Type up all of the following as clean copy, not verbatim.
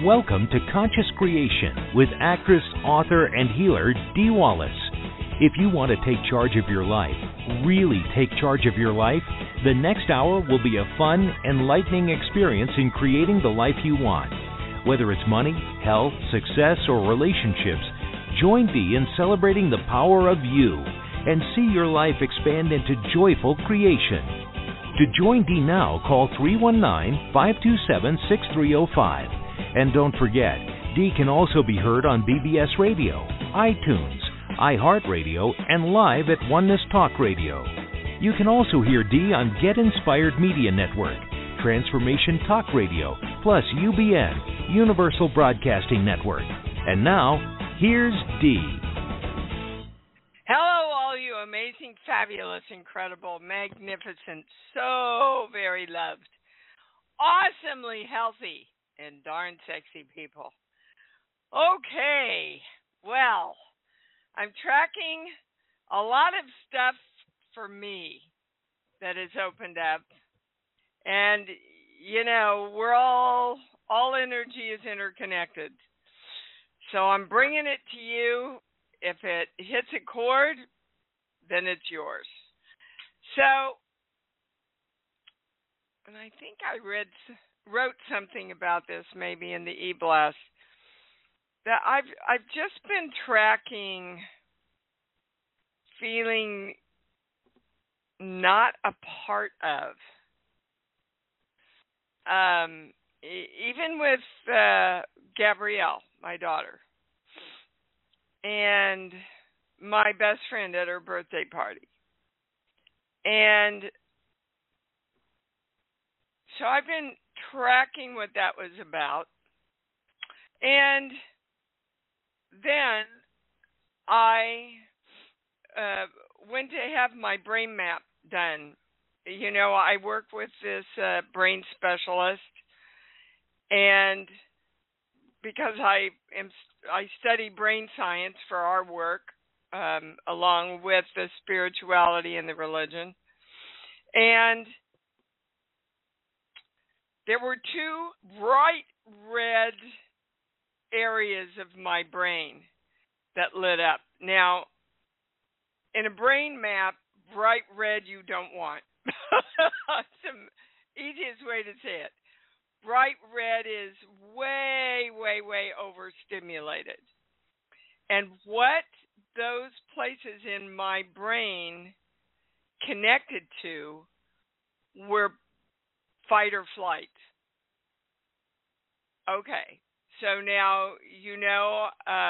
Welcome to Conscious Creation with actress, author, and healer Dee Wallace. If you want to take charge of your life, really take charge of your life, the next hour will be a fun, enlightening experience in creating the life you want. Whether it's money, health, success, or relationships, join Dee in celebrating the power of you and see your life expand into joyful creation. To join Dee now, call 319-527-6305. And don't forget, Dee can also be heard on BBS Radio, iTunes, iHeartRadio, and live at Oneness Talk Radio. You can also hear Dee on Get Inspired Media Network, Transformation Talk Radio, plus UBN, Universal Broadcasting Network. And now, here's Dee. Hello, all you amazing, fabulous, incredible, magnificent, so very loved, awesomely healthy, and darn sexy people. Okay, well, I'm tracking a lot of stuff for me that has opened up. And, you know, we're all energy is interconnected. So I'm bringing it to you. If it hits a chord, then it's yours. So, and I think I wrote something about this maybe in the e-blast, that I've just been tracking feeling not a part of. Even with Gabrielle, my daughter, and my best friend at her birthday party. And so I've been tracking what that was about. And then I went to have my brain map done. You know, I work with this brain specialist, and because I study brain science for our work, along with the spirituality and the religion. And there were two bright red areas of my brain that lit up. Now, in a brain map, bright red you don't want. That's the easiest way to say it. Bright red is way, way, way overstimulated. And what those places in my brain connected to were fight or flight. Okay, so now you know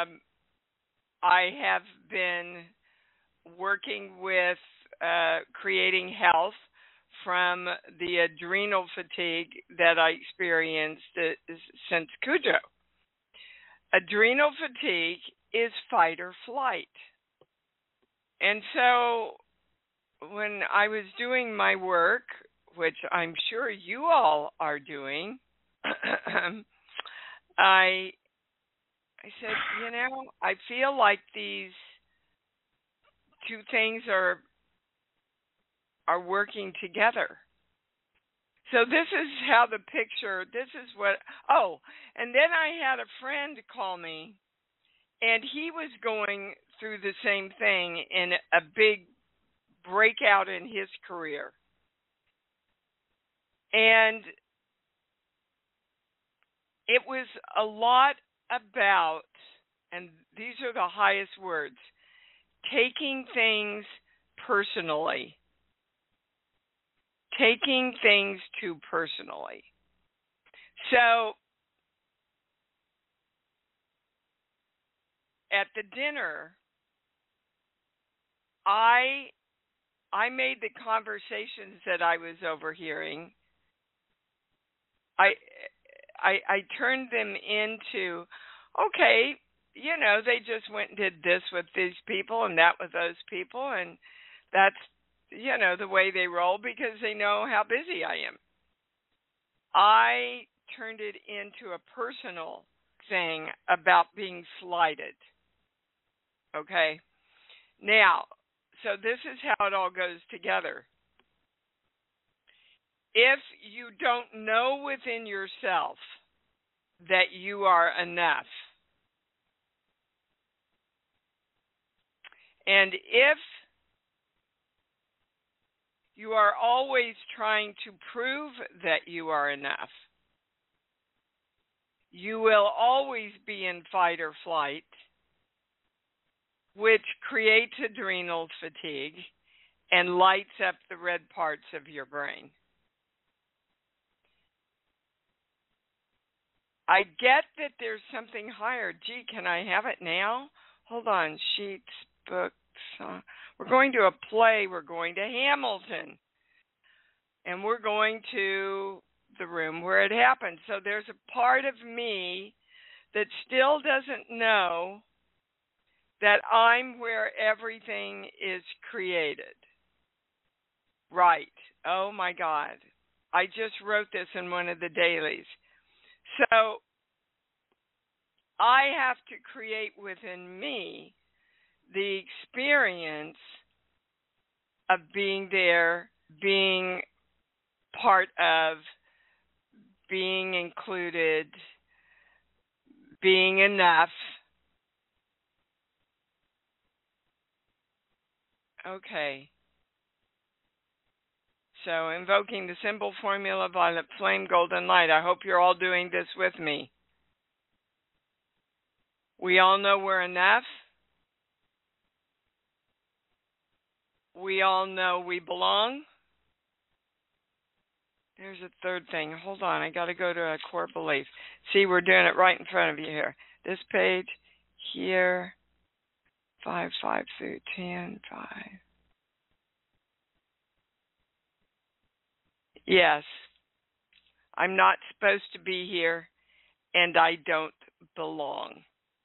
I have been working with creating health from the adrenal fatigue that I experienced since Cujo. Adrenal fatigue is fight or flight. And so when I was doing my work, which I'm sure you all are doing, I said, you know, I feel like these two things are working together. So this is how the picture, this is what, and then I had a friend call me, and he was going through the same thing in a big breakout in his career. And it was a lot about, and these are the highest words, taking things personally. Taking things too personally. So, at the dinner, I made the conversations that I was overhearing, I turned them into, okay, you know, they just went and did this with these people and that with those people, and that's, you know, the way they roll because they know how busy I am. I turned it into a personal thing about being slighted. Okay? Now, so this is how it all goes together. If you don't know within yourself that you are enough. And if you are always trying to prove that you are enough, you will always be in fight or flight, which creates adrenal fatigue and lights up the red parts of your brain. I get that there's something higher. Gee, can I have it now? Hold on. Sheets, books. We're going to a play. We're going to Hamilton. And we're going to the room where it happened. So there's a part of me that still doesn't know that I'm where everything is created. Right. Oh, my God. I just wrote this in one of the dailies. So I have to create within me the experience of being there, being part of, being included, being enough. Okay. So invoking the symbol formula, violet flame, golden light. I hope you're all doing this with me. We all know we're enough. We all know we belong. There's a third thing. Hold on. I got to go to a core belief. See, we're doing it right in front of you here. This page, here, 5 through 10, 5. Yes, I'm not supposed to be here, and I don't belong.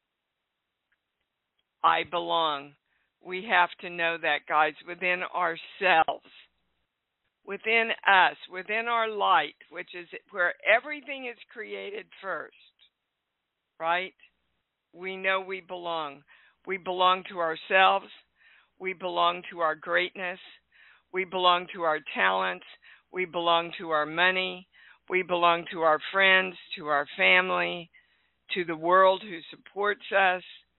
I belong. We have to know that, guys, within ourselves, within us, within our light, which is where everything is created first, right? We know we belong. We belong to ourselves. We belong to our greatness. We belong to our talents. We belong to our money. We belong to our friends, to our family, to the world who supports us.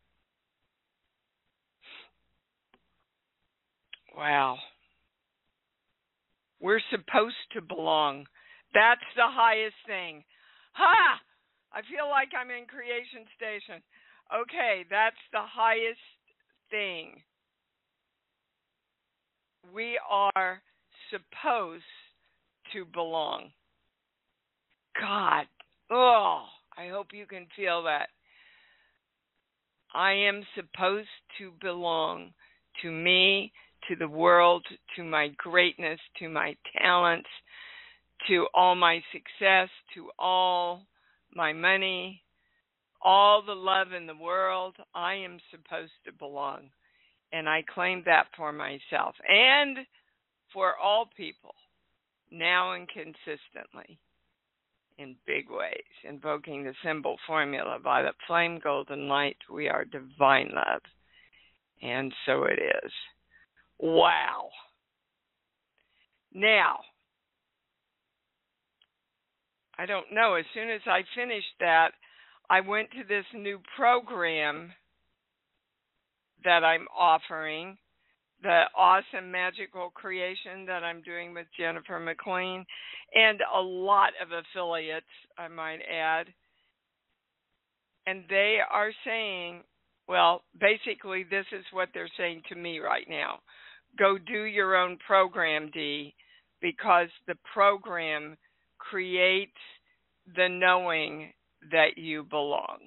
Wow. We're supposed to belong. That's the highest thing. Ha! I feel like I'm in Creation Station. Okay, that's the highest thing. We are supposed to belong. God, oh, I hope you can feel that. I am supposed to belong to me, to the world, to my greatness, to my talents, to all my success, to all my money, all the love in the world. I am supposed to belong. And I claim that for myself and for all people, now and consistently, in big ways. Invoking the symbol formula, violet flame, golden light, we are divine love. And so it is. Wow. Now, I don't know, as soon as I finished that, I went to this new program that I'm offering, the awesome magical creation that I'm doing with Jennifer McLean, and a lot of affiliates, I might add. And they are saying, well, basically this is what they're saying to me right now. Go do your own program, Dee, because the program creates the knowing that you belong.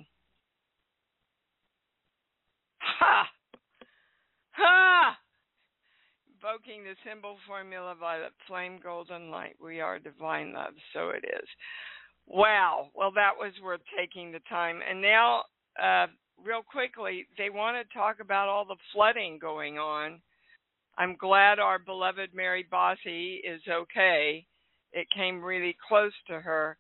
Ha! Ha! Invoking the symbol formula, violet flame, golden light. We are divine love, so it is. Wow. Well, that was worth taking the time. And now, real quickly, they want to talk about all the flooding going on. I'm glad our beloved Mary Bossy is okay. It came really close to her.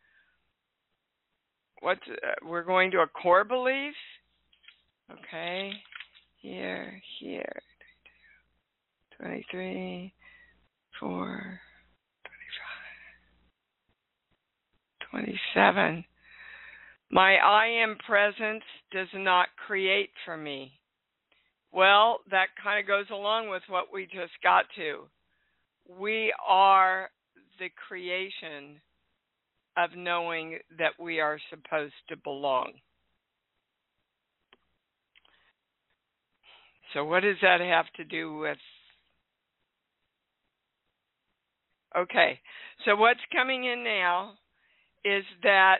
We're going to a core belief? Okay. Here, 23, 4, 25, 27. My I am presence does not create for me. Well, that kind of goes along with what we just got to. We are the creation of knowing that we are supposed to belong. So what does that have to do with? Okay, so what's coming in now is that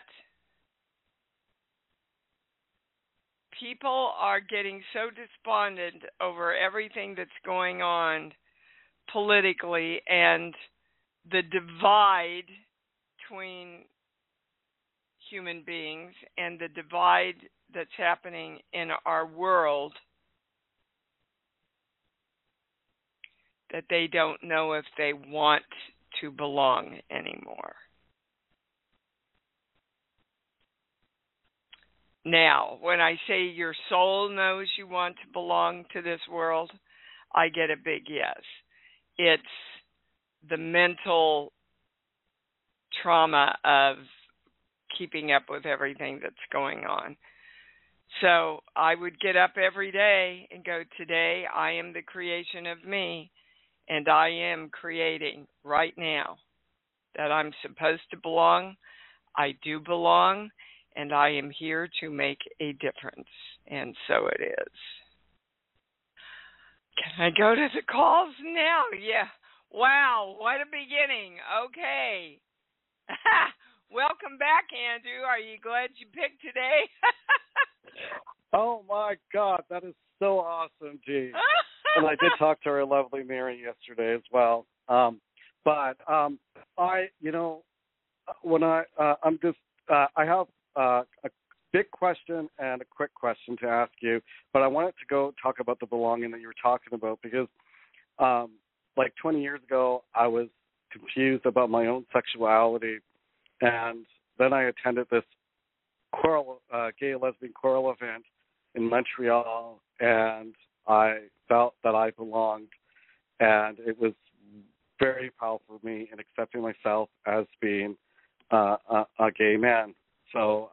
people are getting so despondent over everything that's going on politically and the divide between human beings and the divide that's happening in our world, that they don't know if they want to belong anymore. Now, when I say your soul knows you want to belong to this world, I get a big yes. It's the mental trauma of keeping up with everything that's going on. So I would get up every day and go, today I am the creation of me, and I am creating right now that I'm supposed to belong. I do belong, and I am here to make a difference. And so it is. Can I go to the calls now? Yeah. Wow, what a beginning. Okay. Welcome back, Andrew. Are you glad you picked today? Oh, my God. That is so awesome, G. And I did talk to our lovely Mary yesterday as well. I have a big question and a quick question to ask you, but I wanted to go talk about the belonging that you were talking about because, 20 years ago, I was confused about my own sexuality, and then I attended this gay lesbian choral event in Montreal, and I felt that I belonged, and it was very powerful for me in accepting myself as being a gay man. So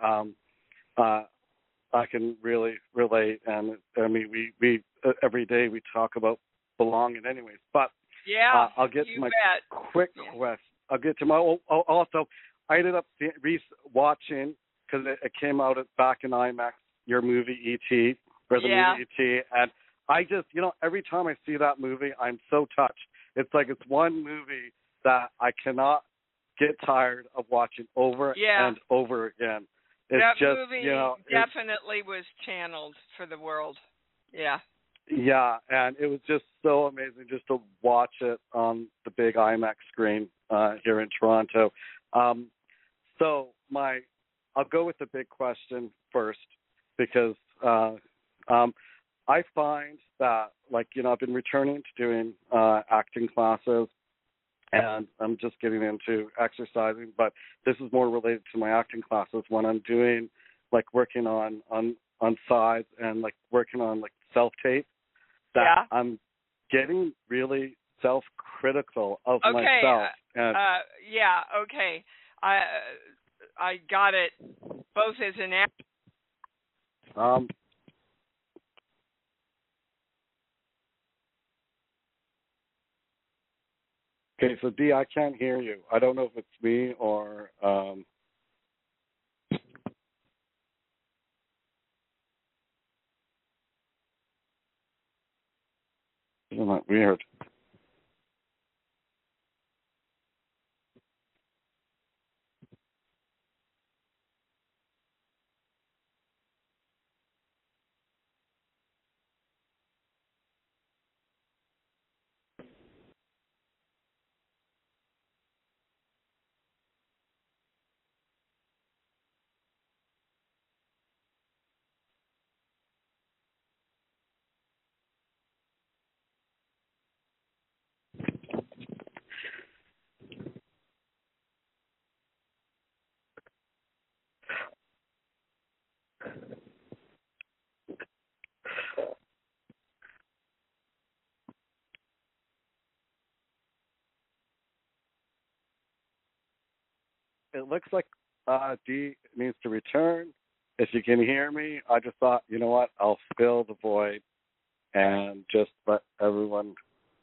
I can really relate, and I mean, we every day we talk about belonging, anyways. But yeah, I'll get to my quick question. I'll get to my also. I ended up watching because it came out back in IMAX. Your movie E.T. or the movie E.T. and I just, every time I see that movie, I'm so touched. It's like it's one movie that I cannot get tired of watching over and over again. It's that just, movie definitely was channeled for the world. Yeah. Yeah, and it was just so amazing just to watch it on the big IMAX screen here in Toronto. So I'll go with the big question first because I find that, I've been returning to doing acting classes, and I'm just getting into exercising, but this is more related to my acting classes when I'm doing, working on sides and, working on, self-tape, that I'm getting really self-critical of myself. And, okay. I got it both as an actor. Okay, so Dee, I can't hear you. I don't know if it's me or isn't that weird? It looks like Dee needs to return. if you can hear me, I just thought, you know what, I'll fill the void and just let everyone.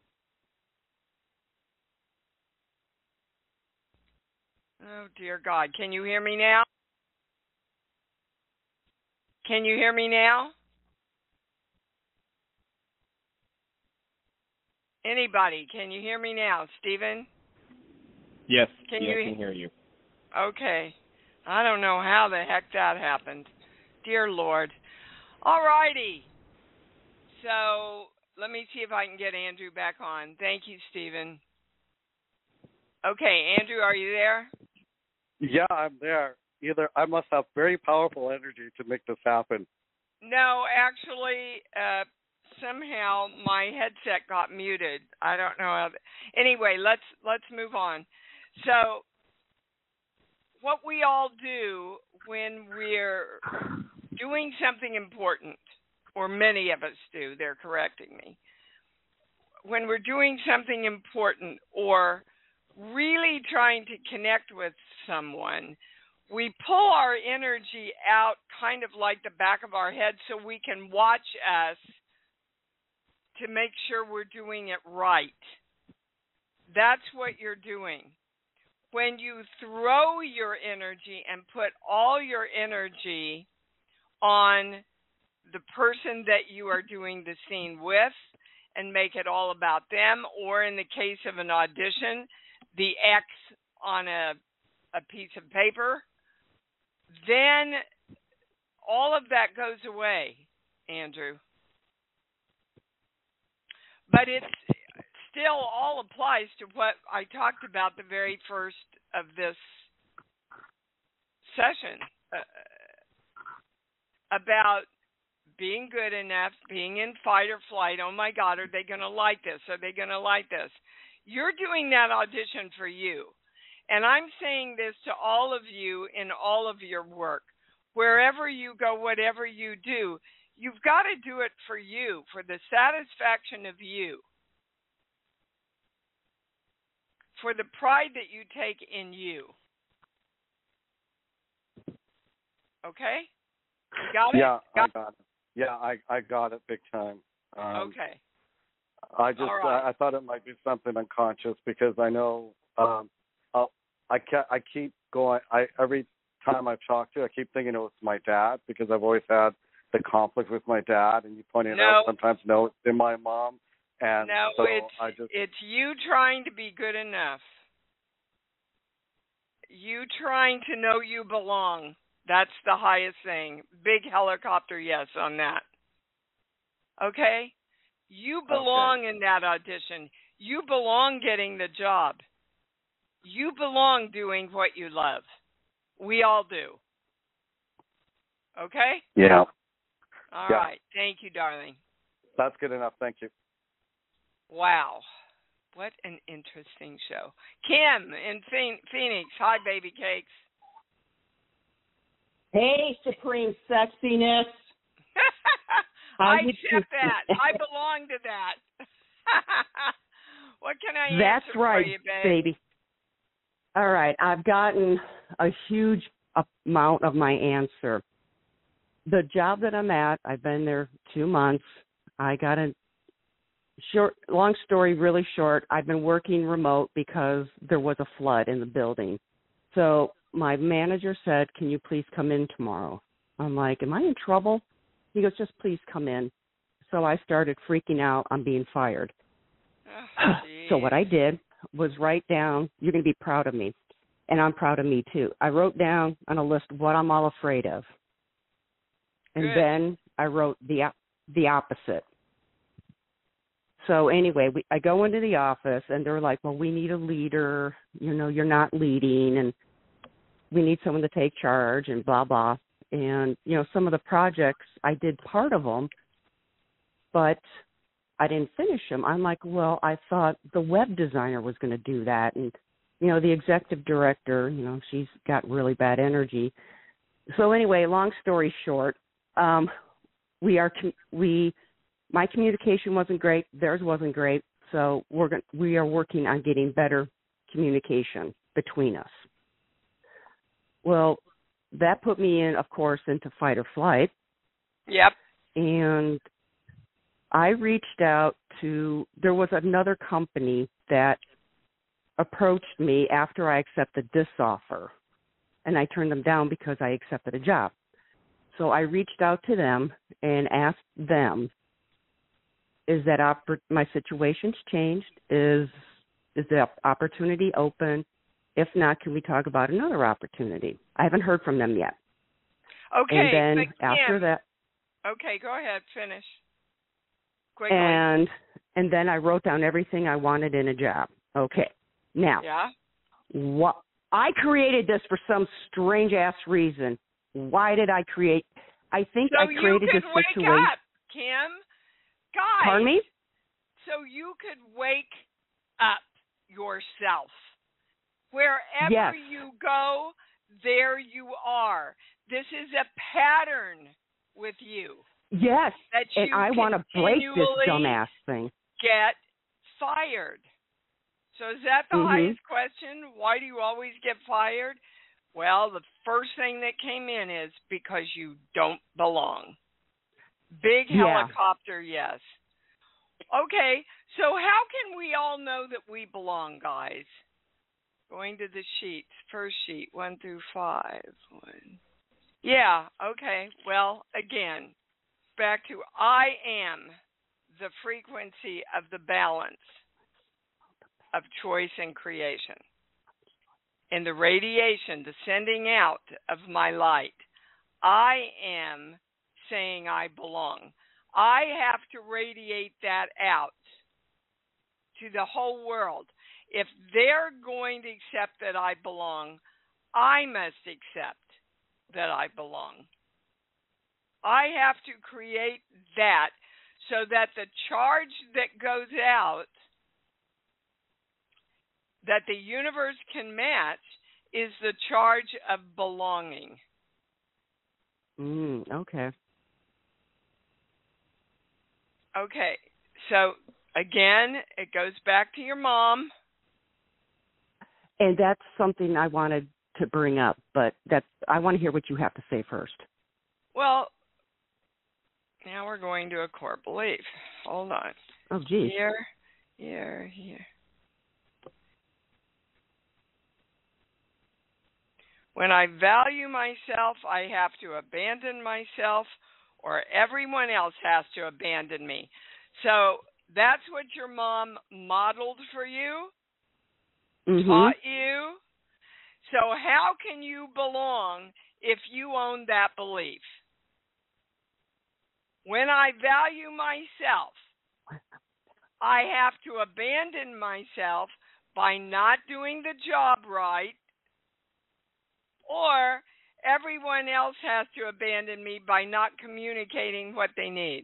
Oh, dear God. Can you hear me now? Can you hear me now? Anybody, can you hear me now? Stephen? Yes, I can hear you. Okay. I don't know how the heck that happened. Dear Lord. All righty. So let me see if I can get Andrew back on. Thank you, Stephen. Okay, Andrew, are you there? Yeah, I'm there. Either I must have very powerful energy to make this happen. No, actually, somehow my headset got muted. I don't know how. Anyway, let's move on. So, what we all do when we're doing something important, or many of us do, they're correcting me. When we're doing something important or really trying to connect with someone, we pull our energy out kind of like the back of our head so we can watch us to make sure we're doing it right. That's what you're doing. When you throw your energy and put all your energy on the person that you are doing the scene with and make it all about them, or in the case of an audition, the X on a piece of paper, then all of that goes away, Andrew. But it still all applies to what I talked about the very first of this session, about being good enough, being in fight or flight. Oh my God, are they going to like this? Are they going to like this? You're doing that audition for you. And I'm saying this to all of you in all of your work. Wherever you go, whatever you do, you've got to do it for you, for the satisfaction of you, for the pride that you take in you. Okay? You got it? Yeah, I got it. Yeah, I got it big time. Okay. I just right. I thought it might be something unconscious because I know I keep going. Every time I've talked to, I keep thinking it was my dad because I've always had the conflict with my dad, and you pointed out sometimes it's in my mom, and so it's you trying to be good enough. You trying to know you belong. That's the highest thing. Big helicopter yes on that. Okay? You belong in that audition. You belong getting the job. You belong doing what you love. We all do. Okay? Yeah. All right. Thank you, darling. That's good enough. Thank you. Wow. What an interesting show. Kim in Phoenix. Hi, baby cakes. Hey, Supreme Sexiness. I accept that. I belong to that. What can I answer for you, baby. All right. I've gotten a huge amount of my answer. The job that I'm at, I've been there 2 months. I got long story really short, I've been working remote because there was a flood in the building. So my manager said, can you please come in tomorrow? I'm like, am I in trouble? He goes, just please come in. So I started freaking out. I'm being fired. Oh, so what I did was write down, you're going to be proud of me, and I'm proud of me too. I wrote down on a list what I'm all afraid of. And then I wrote the opposite. So anyway, I go into the office, and they're like, well, we need a leader. You know, you're not leading, and we need someone to take charge and blah, blah. And, you know, some of the projects, I did part of them, but I didn't finish them. I'm like, well, I thought the web designer was going to do that. And, you know, the executive director, you know, she's got really bad energy. So anyway, long story short, my communication wasn't great. Theirs wasn't great. So we are working on getting better communication between us. Well, that put me in, of course, into fight or flight. Yep. And I reached out to, there was another company that approached me after I accepted this offer, and I turned them down because I accepted a job. So I reached out to them and asked them, is that my situation's changed? Is the opportunity open? If not, can we talk about another opportunity? I haven't heard from them yet. Okay. And then after that. Okay, go ahead. Finish. Quickly. And then I wrote down everything I wanted in a job. Okay. Now, what I created this for some strange ass reason. Why did I create? I think I created this situation. So you could wake up, Kim. Guys. Pardon me? So you could wake up yourself. Wherever you go, there you are. This is a pattern with you. Yes. That you and I want to break this dumbass thing. Get fired. So is that the highest question? Why do you always get fired? Well, the first thing that came in is because you don't belong. Big helicopter, yes. Okay, so how can we all know that we belong, guys? Going to the sheets, first sheet, 1 through 5. Yeah, okay. Well, again, back to I am the frequency of the balance of choice and creation. In the radiation, the sending out of my light, I am saying I belong. I have to radiate that out to the whole world. If they're going to accept that I belong, I must accept that I belong. I have to create that so that the charge that goes out, that the universe can match, is the charge of belonging. Okay. Okay, so again, it goes back to your mom. And that's something I wanted to bring up, but I want to hear what you have to say first. Well, now we're going to a core belief. Hold on. Oh, geez. Here. When I value myself, I have to abandon myself, or everyone else has to abandon me. So that's what your mom modeled for you, taught you. So how can you belong if you own that belief? When I value myself, I have to abandon myself by not doing the job right, or everyone else has to abandon me by not communicating what they need.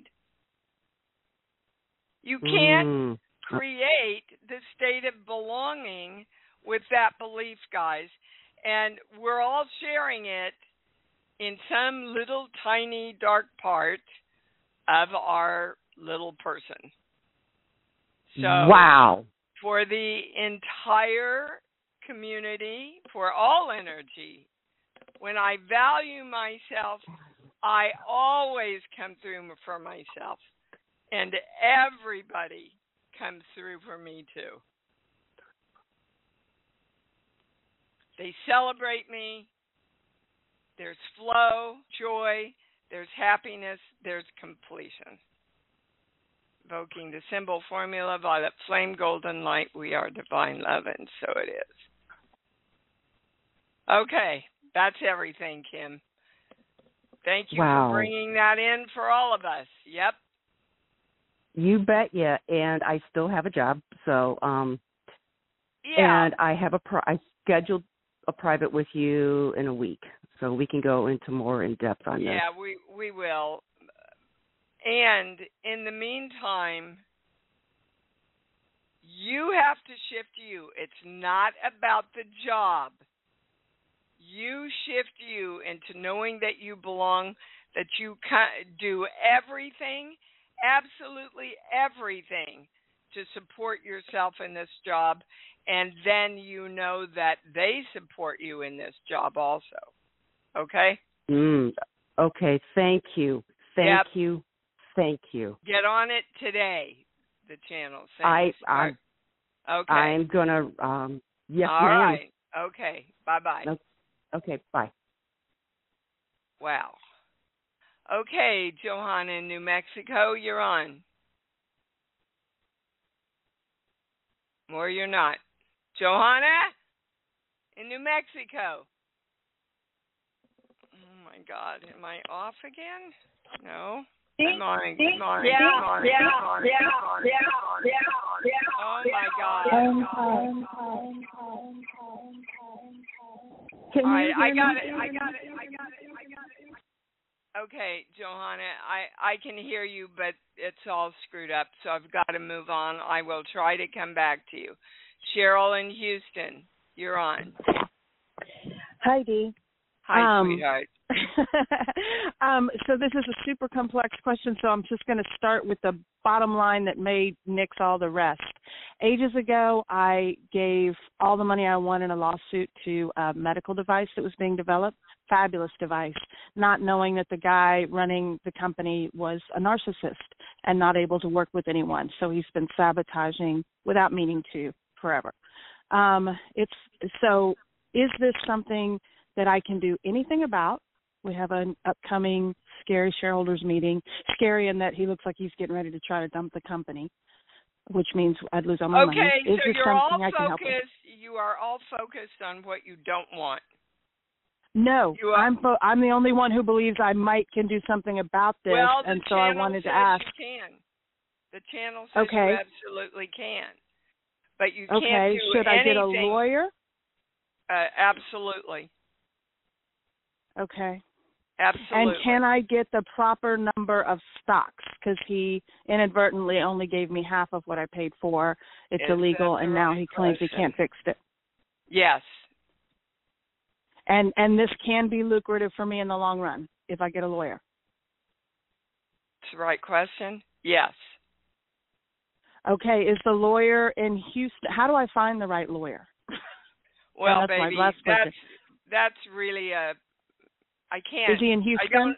You can't create the state of belonging with that belief, guys. And we're all sharing it in some little tiny dark part of our little person. So wow. For the entire community, for all energy, when I value myself, I always come through for myself. And everybody comes through for me too. They celebrate me. There's flow, joy, there's happiness, there's completion. Invoking the symbol formula, violet flame, golden light, we are divine love, and so it is. Okay, that's everything, Kim. Thank you for bringing that in for all of us. Yep. You bet, yeah. And I still have a job, so and I have I scheduled a private with you in a week, so we can go into more in depth on this. Yeah, we will. And in the meantime, you have to shift you. It's not about the job. You shift you into knowing that you belong, that you do everything, absolutely everything, to support yourself in this job, and then you know that they support you in this job also. Okay? Okay, thank you. Thank you. Thank you. Get on it today, the channel. Okay. I'm going to, yes, All ma'am. right. Okay. Bye-bye. Okay, bye. Wow. Okay, Johanna in New Mexico, you're on. Or you're not. Johanna in New Mexico. Oh, my God. Am I off again? No. I'm on. Good morning. Oh, my God. I got it. Okay, Johanna, I can hear you, but it's all screwed up, so I've got to move on. I will try to come back to you. Cheryl in Houston, you're on. Hi, Dee. Hi, sweetheart. So this is a super complex question, so I'm just going to start with the bottom line that may nix all the rest. Ages ago, I gave all the money I won in a lawsuit to a medical device that was being developed, fabulous device, not knowing that the guy running the company was a narcissist and not able to work with anyone. So he's been sabotaging without meaning to forever. Is this something that I can do anything about? We have an upcoming scary shareholders meeting. Scary in that he looks like he's getting ready to try to dump the company, which means I'd lose all my money. Okay, is so you're all focused. You are all focused on what you don't want. No, I'm the only one who believes I can do something about this, and so I wanted to ask. You can. The channel says you absolutely can, but you can't do anything. Should I get a lawyer? Absolutely. Okay. Absolutely. And can I get the proper number of stocks? Because he inadvertently only gave me half of what I paid for. It's illegal, and now he claims he can't fix it. Yes. And this can be lucrative for me in the long run if I get a lawyer. That's the right question. Yes. Okay. Is the lawyer in Houston? How do I find the right lawyer? Well, that's baby, my last question. that's really I can't. Is he in Houston?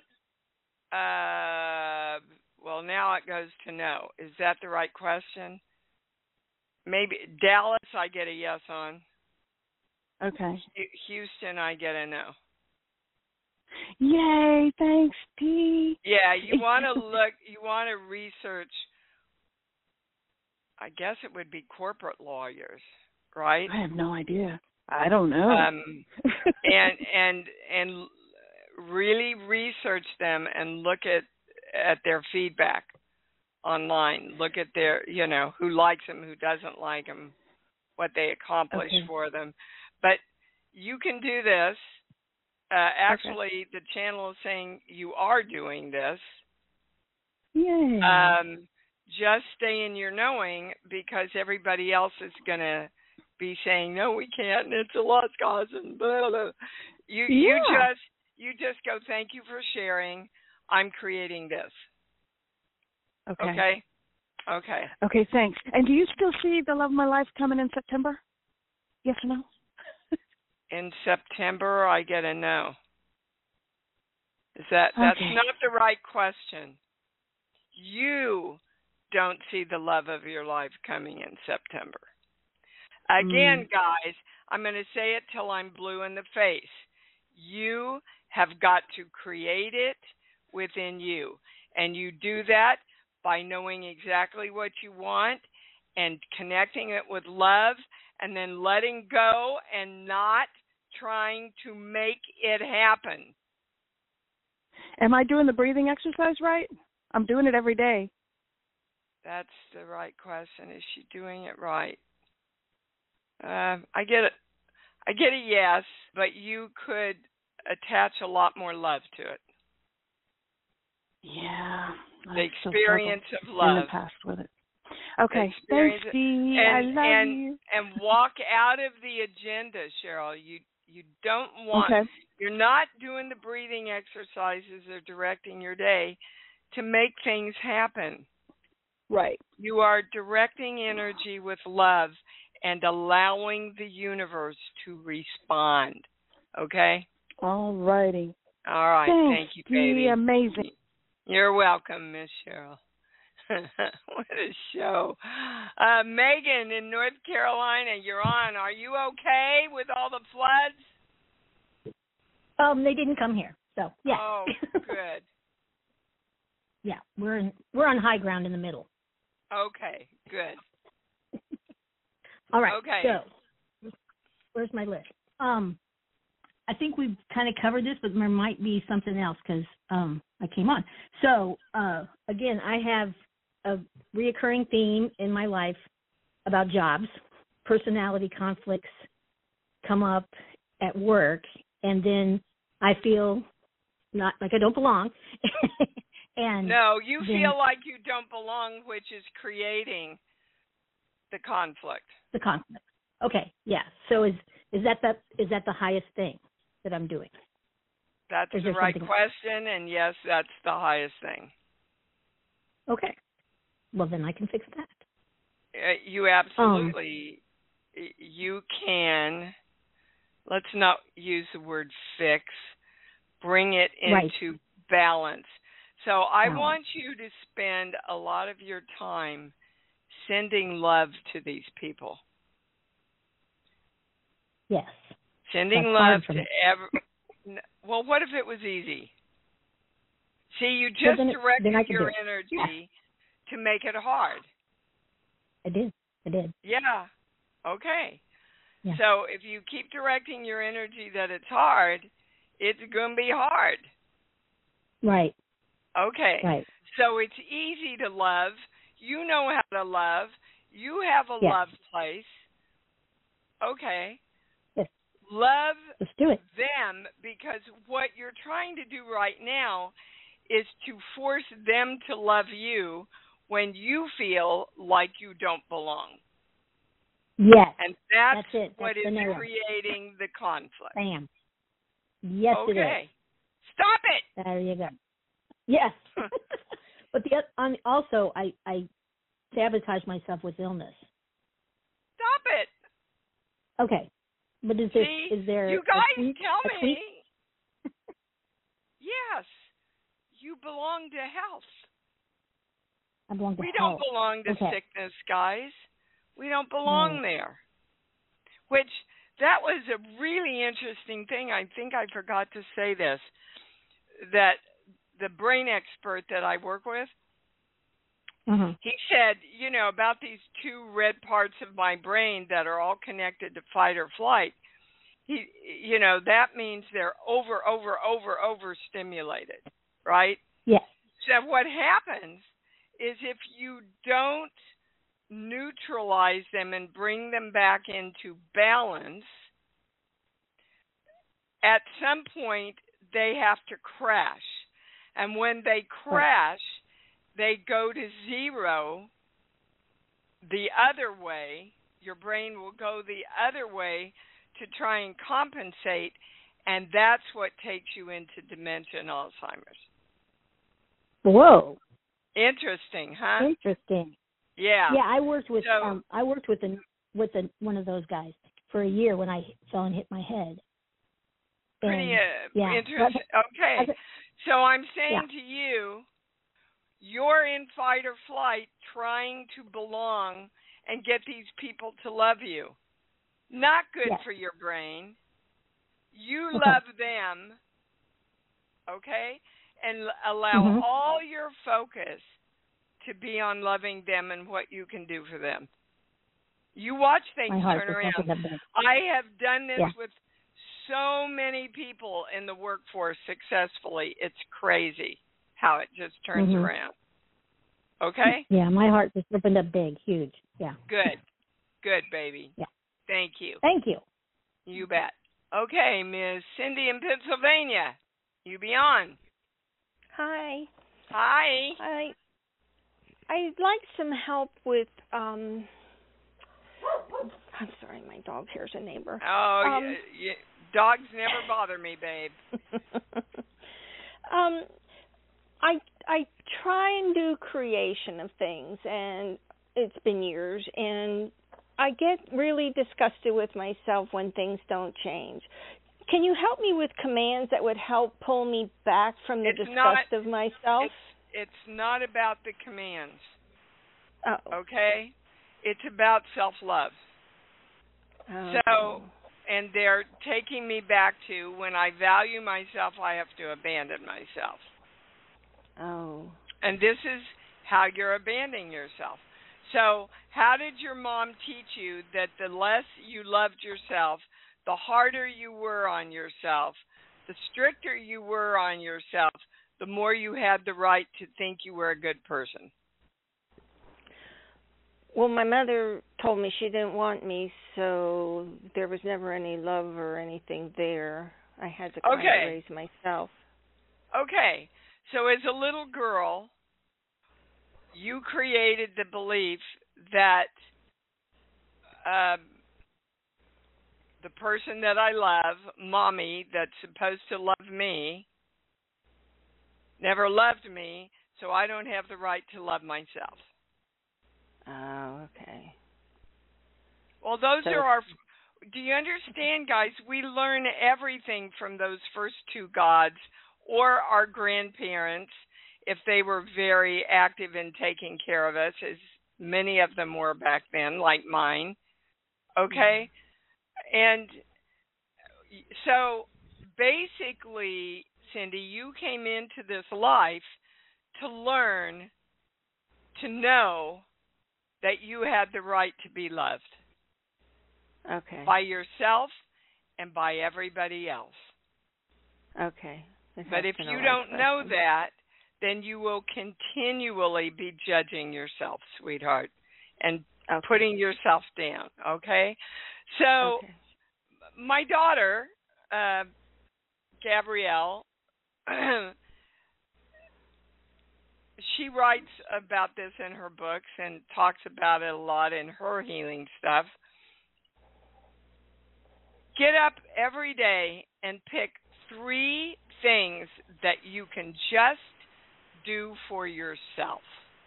Well, now it goes to no. Is that the right question? Maybe Dallas, I get a yes on. Okay. Houston, I get a no. Yay! Thanks, Dee. Yeah, you want to look. You want to research. I guess it would be corporate lawyers, right? I have no idea. I don't know. And really research them and look at their feedback online. Look at their, who likes them, who doesn't like them, what they accomplish for them. But you can do this. Actually, the channel is saying you are doing this. Yay. Just stay in your knowing, because everybody else is going to be saying, no, we can't, and it's a lost cause, and blah, blah. You just go, thank you for sharing. I'm creating this. Okay? Okay. Okay, thanks. And do you still see the love of my life coming in September? Yes or no? In September, I get a no. That's not the right question. You don't see the love of your life coming in September. Again, guys, I'm going to say it till I'm blue in the face. You have got to create it within you. And you do that by knowing exactly what you want and connecting it with love, and then letting go and not trying to make it happen. Am I doing the breathing exercise right? I'm doing it every day. That's the right question. Is she doing it right? I get a yes, but you could attach a lot more love to it. Yeah. The experience of love. In the past with it. Okay. Thanks, Dee. I love you. And walk out of the agenda, Cheryl. You don't want. Okay. You're not doing the breathing exercises or directing your day to make things happen. Right. You are directing energy with love and allowing the universe to respond. Okay? All righty. All right. Thanks, Thank you, baby. Amazing. You're welcome, Miss Cheryl. What a show. Megan in North Carolina, you're on. Are you okay with all the floods? They didn't come here, so yeah. Oh, good. Yeah, we're on high ground in the middle. Okay, good. All right. Okay. So, where's my list? I think we've kind of covered this, but there might be something else because I came on. So, again, I have a reoccurring theme in my life about jobs. Personality conflicts come up at work, and then I feel not like I don't belong. And no, you feel like you don't belong, which is creating the conflict. The conflict. Okay, yeah. So is that the highest thing that I'm doing? That's the right question, and yes, that's the highest thing. Okay. Well, then I can fix that. You absolutely, you can, let's not use the word fix, bring it into balance. So I want you to spend a lot of your time sending love to these people. Yes. Sending love to well, what if it was easy? See, you just directed your energy to make it hard. I did. Yeah. Okay. Yeah. So if you keep directing your energy that it's hard, it's going to be hard. Right. Okay. Right. So it's easy to love. You know how to love. You have a love place. Okay. Yes. Love Let's do it. them, because what you're trying to do right now is to force them to love you when you feel like you don't belong. Yes. And that's it. What is creating the conflict. Bam. Yes, it is. Okay. Stop it. There you go. Yes. But also, I sabotage myself with illness. Stop it. Okay. But is there you guys a tweak, tell me. Yes. You belong to health. I belong to We health. don't belong to sickness, guys. We don't belong there. Which, that was a really interesting thing. I think I forgot to say this, that the brain expert that I work with, he said, about these two red parts of my brain that are all connected to fight or flight, that means they're over stimulated, right? Yes. So what happens is if you don't neutralize them and bring them back into balance, at some point they have to crash. And when they crash, they go to zero the other way. Your brain will go the other way to try and compensate, and that's what takes you into dementia and Alzheimer's. Whoa. Interesting, huh? Interesting. Yeah. Yeah, I worked with one of those guys for a year when I fell and hit my head. Pretty interesting. Okay. So I'm saying to you, you're in fight or flight trying to belong and get these people to love you. Not good for your brain. You love them, okay? And allow all your focus to be on loving them and what you can do for them. You watch things turn around. I have done this with so many people in the workforce successfully. It's crazy how it just turns around. Okay? Yeah, my heart just opened up big, huge. Yeah. Good, baby. Yeah. Thank you. Thank you. You bet. Okay, Ms. Cindy in Pennsylvania, you be on. Hi. Hi. I'd like some help with I'm sorry, my dog here's a neighbor. Oh, dogs never bother me, babe. I try and do creation of things, and it's been years, and I get really disgusted with myself when things don't change. Can you help me with commands that would help pull me back from the disgust of myself? It's not about the commands. Oh. Okay? It's about self-love. Oh. So, and they're taking me back to when I value myself, I have to abandon myself. Oh. And this is how you're abandoning yourself. So, how did your mom teach you that the less you loved yourself, the harder you were on yourself, the stricter you were on yourself, the more you had the right to think you were a good person? Well, my mother told me she didn't want me, so there was never any love or anything there. I had to kind of raise myself. Okay. So as a little girl, you created the belief that the person that I love, Mommy, that's supposed to love me, never loved me, so I don't have the right to love myself. Oh, okay. Well, those are our... Do you understand, guys? We learn everything from those first two gods or our grandparents, if they were very active in taking care of us, as many of them were back then, like mine. Okay? And so basically, Cindy, you came into this life to learn, to know that you had the right to be loved. Okay. By yourself and by everybody else. Okay. But if you don't know that, then you will continually be judging yourself, sweetheart, and putting yourself down, okay? So my daughter, Gabrielle, she writes about this in her books and talks about it a lot in her healing stuff. Get up every day and pick 3 things that you can just do for yourself.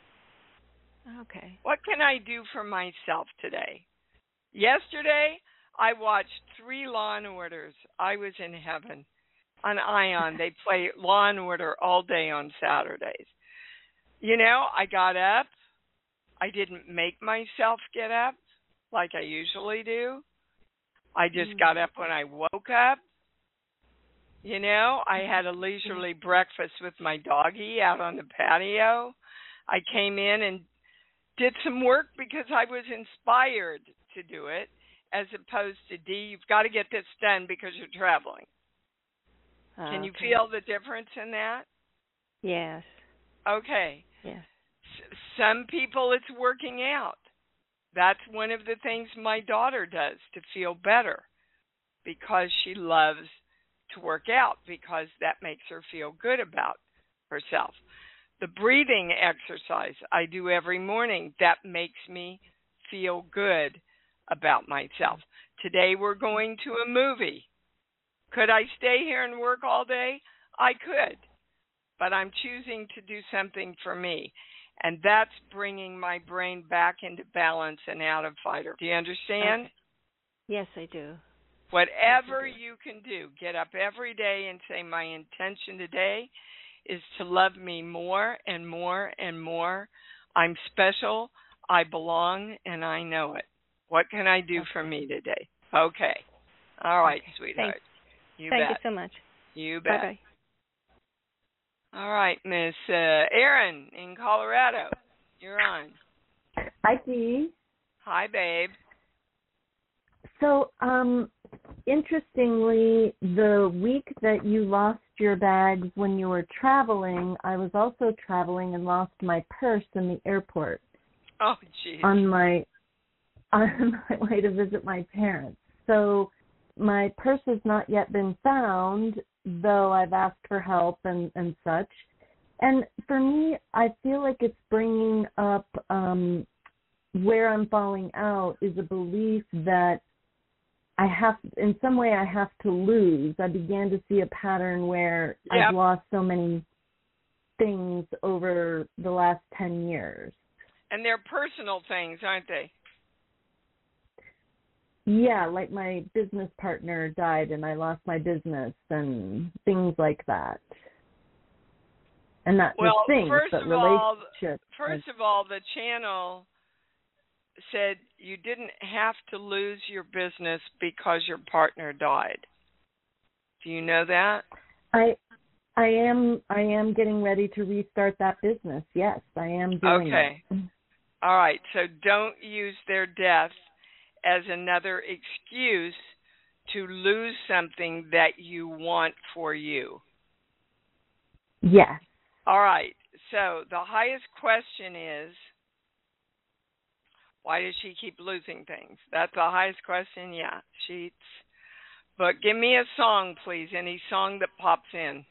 Okay. What can I do for myself today? Yesterday, I watched 3 Law and Orders. I was in heaven. On Ion, they play Law and Order all day on Saturdays. You know, I got up. I didn't make myself get up like I usually do. I just got up when I woke up. You know, I had a leisurely breakfast with my doggie out on the patio. I came in and did some work because I was inspired to do it, as opposed to, D, you've got to get this done because you're traveling. Can you feel the difference in that? Yes. Okay. Yes. Some people it's working out. That's one of the things my daughter does to feel better, because she loves to work out, because that makes her feel good about herself. The breathing exercise I do every morning, that makes me feel good about myself. Today we're going to a movie. Could I stay here and work all day? I could, but I'm choosing to do something for me. And that's bringing my brain back into balance and out of fighter. Do you understand? Okay. Yes, I do. Whatever you can do, get up every day and say, my intention today is to love me more and more and more. I'm special, I belong, and I know it. What can I do for me today? Okay. All right, sweetheart. Thanks. You Thank bet. you so much. You bet. Bye-bye. All right, Miss Erin in Colorado. You're on. Hi, Dee. Hi, babe. So, interestingly, the week that you lost your bags when you were traveling, I was also traveling and lost my purse in the airport. Oh, geez. On my way to visit my parents. So my purse has not yet been found, though I've asked for help and such. And for me, I feel like it's bringing up where I'm falling out is a belief that I have, in some way, I have to lose. I began to see a pattern where I've lost so many things over the last 10 years. And they're personal things, aren't they? Yeah, like my business partner died and I lost my business and things like that. And not just things, but relationships. First of all, the channel said you didn't have to lose your business because your partner died. Do you know that? I am getting ready to restart that business. Yes, I am doing it. Okay. All right. So don't use their death as another excuse to lose something that you want for you. Yes. All right. So the highest question is, why does she keep losing things? That's the highest question. Yeah, sheets. But give me a song, please. Any song that pops in.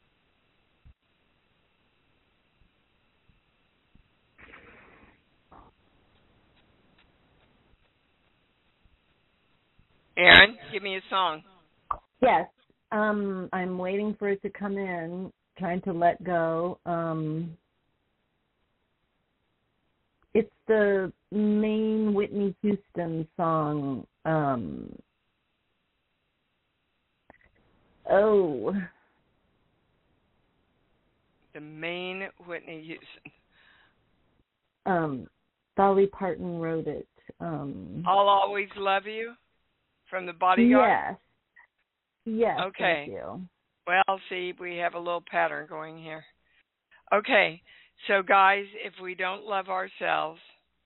Aaron, give me a song. Yes. I'm waiting for it to come in, trying to let go. It's the main Whitney Houston song. The main Whitney Houston. Dolly Parton wrote it. I'll Always Love You from The Bodyguard? Yes, okay. Thank you. Well, see, we have a little pattern going here. Okay, so guys, if we don't love ourselves,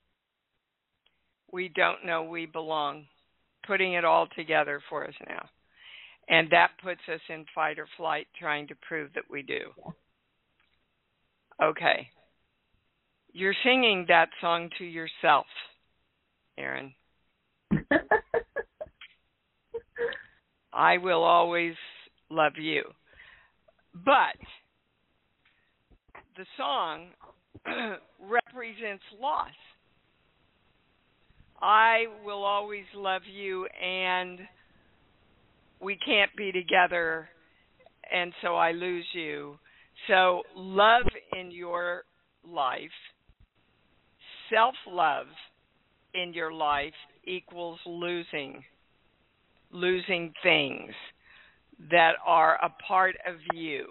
we don't know we belong. Putting it all together for us now. And that puts us in fight or flight, trying to prove that we do. Okay. You're singing that song to yourself, Aaron. I will always love you. But the song represents loss. I will always love you, and we can't be together, and so I lose you. So love in your life, self-love in your life equals losing things that are a part of you.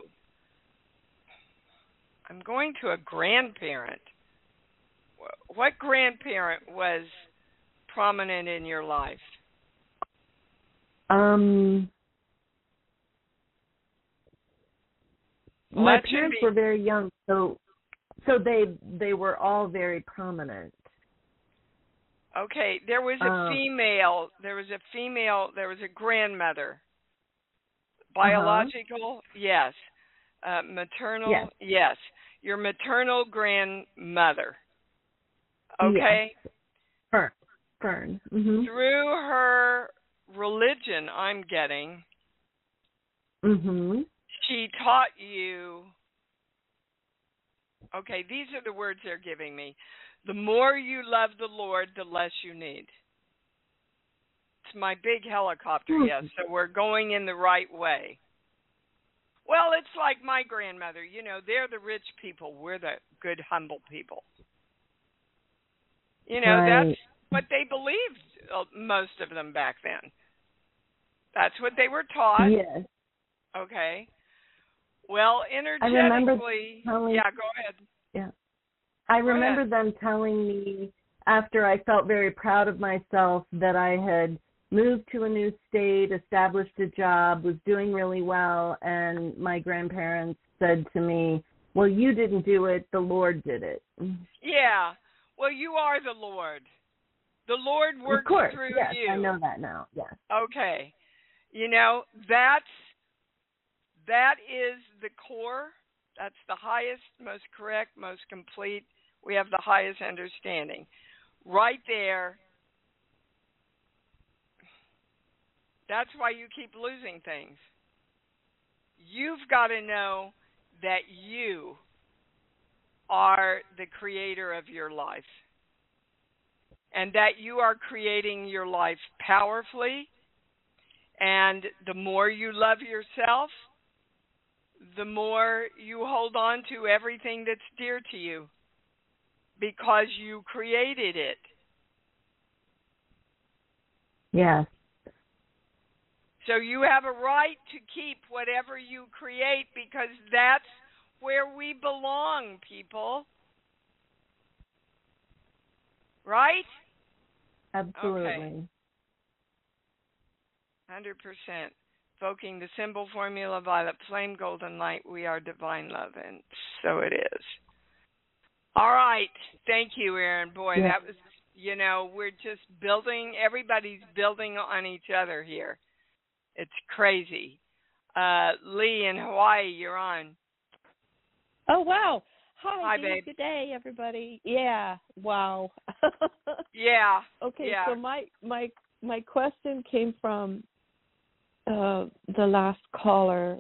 I'm going to a grandparent. What grandparent was prominent in your life? My parents were very young, so they were all very prominent. Okay, there was a female. There was a grandmother. Biological, yes. Maternal, yes. Your maternal grandmother. Okay? Yes. Fern. Mm-hmm. Through her religion, I'm getting, she taught you, okay, these are the words they're giving me. The more you love the Lord, the less you need. It's my big helicopter, yes, so we're going in the right way. Well, it's like my grandmother. You know, they're the rich people. We're the good, humble people. You know, that's what they believed, most of them back then. That's what they were taught. Yes. Okay. Well, energetically, go ahead. Yeah. I remember them telling me, after I felt very proud of myself, that I had moved to a new state, established a job, was doing really well, and my grandparents said to me, well, you didn't do it, the Lord did it. Yeah. Well, you are the Lord. The Lord works through you. Yes, I know that now, yes. Okay. You know, that is the core. That's the highest, most correct, most complete. We have the highest understanding. Right there, that's why you keep losing things. You've got to know that you are the creator of your life, and that you are creating your life powerfully. And the more you love yourself, the more you hold on to everything that's dear to you, because you created it. Yes. So you have a right to keep whatever you create because that's where we belong, people. Right? Absolutely. Okay. 100%. Evoking the symbol formula, violet flame, golden light, we are divine love, and so it is. All right. Thank you, Erin. Boy, that was, we're just building, everybody's building on each other here. It's crazy. Lee in Hawaii, you're on. Oh, wow. Hi, babe. Good day, everybody. Yeah, wow. Yeah. Okay, yeah. So my question came from the last caller,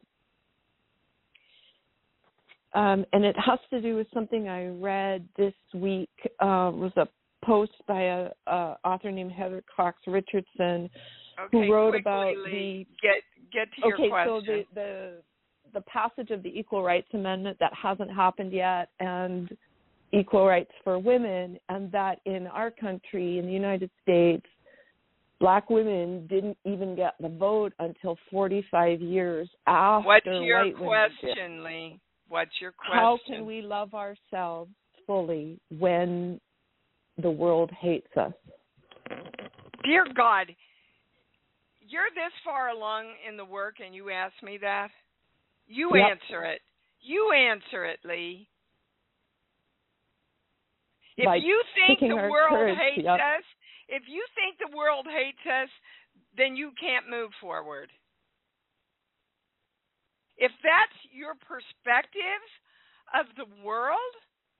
and it has to do with something I read this week. It was a post by a author named Heather Cox Richardson, who wrote about Lee. Get to your question. So the passage of the Equal Rights Amendment that hasn't happened yet, and equal rights for women, and that in our country, in the United States, Black women didn't even get the vote until 45 years after white women. What's your question, Lee? What's your question? How can we love ourselves fully when the world hates us? Dear God, you're this far along in the work and you ask me that? You answer it. You answer it, Lee. If you think the world hates us, if you think the world hates us, then you can't move forward. If that's your perspective of the world,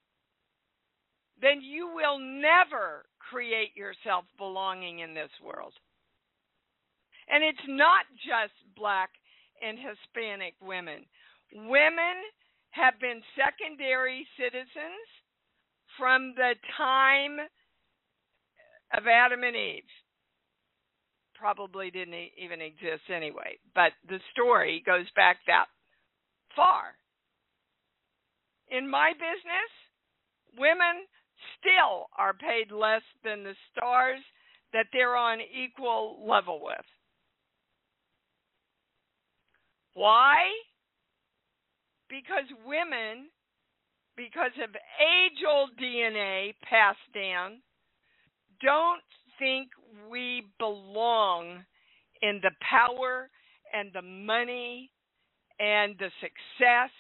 then you will never create yourself belonging in this world. And it's not just Black and Hispanic women. Women have been secondary citizens from the time of Adam and Eve. Probably didn't even exist anyway, but the story goes back that far. In my business, women still are paid less than the stars that they're on equal level with. Why? Because women, because of age-old DNA passed down, don't think we belong in the power and the money and the success,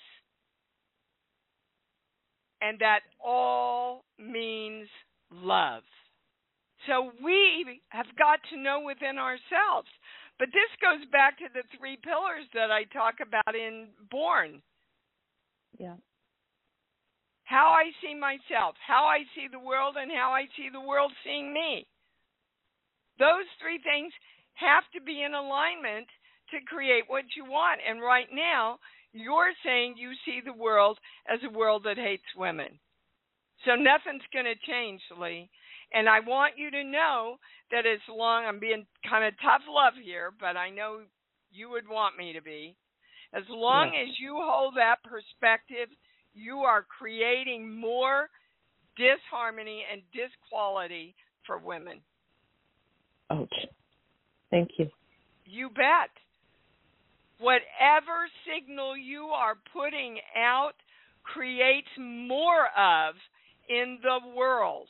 and that all means love. So we have got to know within ourselves. But this goes back to the 3 pillars that I talk about in Born. Yeah. How I see myself, how I see the world, and how I see the world seeing me. Those 3 things have to be in alignment to create what you want. And right now, you're saying you see the world as a world that hates women. So nothing's going to change, Lee. And I want you to know that as long, I'm being kind of tough love here, but I know you would want me to be. As long as you hold that perspective, you are creating more disharmony and disquality for women. Ouch. Thank you. You bet. Whatever signal you are putting out creates more of in the world.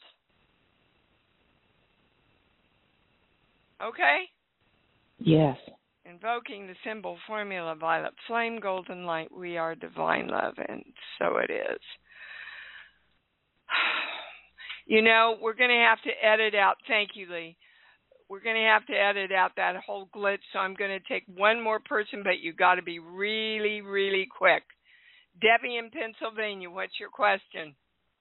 Okay? Yes. Invoking the symbol formula, violet flame, golden light, we are divine love, and so it is. We're going to have to edit out, thank you, Lee. We're going to have to edit out that whole glitch, so I'm going to take one more person, but you got to be really, really quick. Debbie in Pennsylvania, what's your question?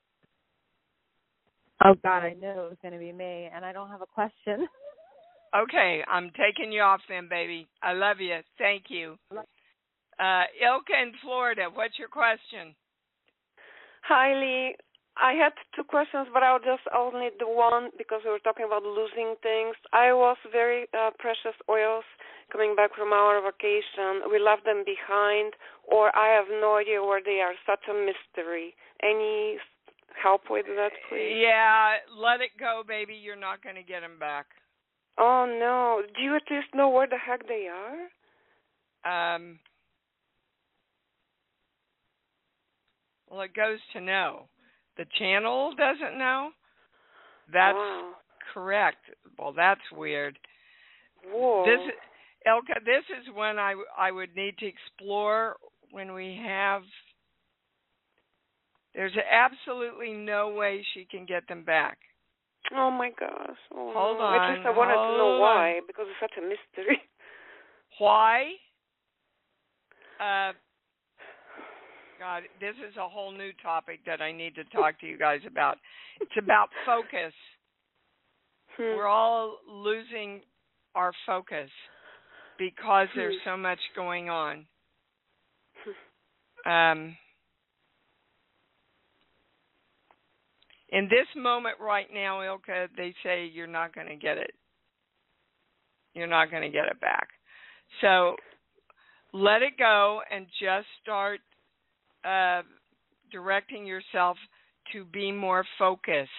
Oh, God, I knew it was going to be me, and I don't have a question. Okay, I'm taking you off then, baby. I love you. Thank you. Ilka in Florida, what's your question? Hi, Lee. I had 2 questions, but I'll need the one because we were talking about losing things. I was very precious oils coming back from our vacation. We left them behind, or I have no idea where they are. Such a mystery. Any help with that, please? Yeah, let it go, baby. You're not going to get them back. Oh, no. Do you at least know where the heck they are? Well, it goes to no. The channel doesn't know? That's correct. Well, that's weird. Whoa. Ilka, this is when I would need to explore when we have... There's absolutely no way she can get them back. Oh, my gosh. Oh, hold no. on. At least I wanted to know why, because it's such a mystery. Why? God, this is a whole new topic that I need to talk to you guys about. It's about focus. We're all losing our focus because there's so much going on. In this moment right now, Ilka, they say you're not going to get it. You're not going to get it back. So let it go and just start directing yourself to be more focused.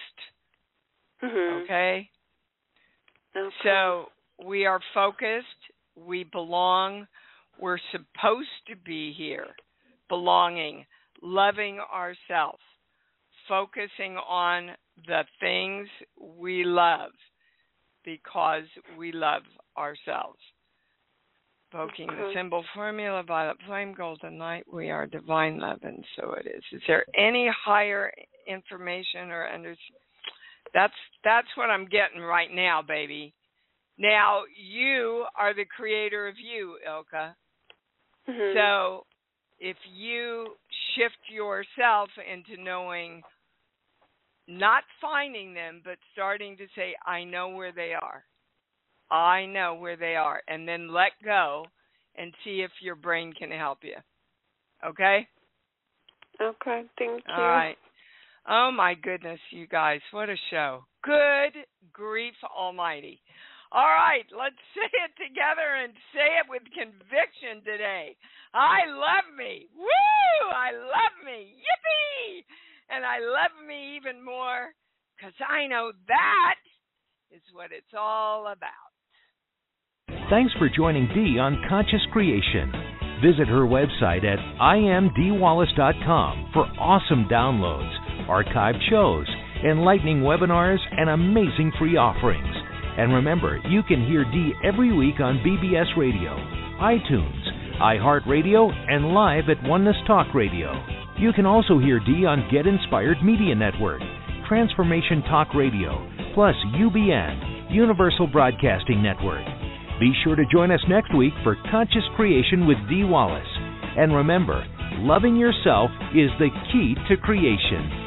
Okay? So we are focused. We belong. We're supposed to be here. Belonging. Loving ourselves. Focusing on the things we love because we love ourselves. Invoking the symbol formula, violet flame, golden light, we are divine love, and so it is. Is there any higher information or that's what I'm getting right now, baby. Now, you are the creator of you, Ilka. So if you shift yourself into knowing, not finding them, but starting to say, I know where they are. I know where they are. And then let go and see if your brain can help you. Okay? Okay, thank you. All right. Oh, my goodness, you guys. What a show. Good grief almighty. All right, let's say it together and say it with conviction today. I love me. Woo! I love me. Yippee! And I love me even more because I know that is what it's all about. Thanks for joining Dee on Conscious Creation. Visit her website at imdwallace.com for awesome downloads, archived shows, enlightening webinars, and amazing free offerings. And remember, you can hear Dee every week on BBS Radio, iTunes, iHeartRadio, and live at Oneness Talk Radio. You can also hear Dee on Get Inspired Media Network, Transformation Talk Radio, plus UBN, Universal Broadcasting Network. Be sure to join us next week for Conscious Creation with Dee Wallace. And remember, loving yourself is the key to creation.